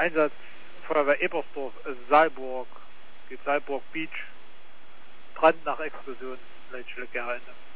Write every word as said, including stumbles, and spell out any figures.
Einsatz Feuerwehr Ebersdorf, Saalburg, geht Saalburg Beach, Brand nach Explosion, Leitstelle Gerheine.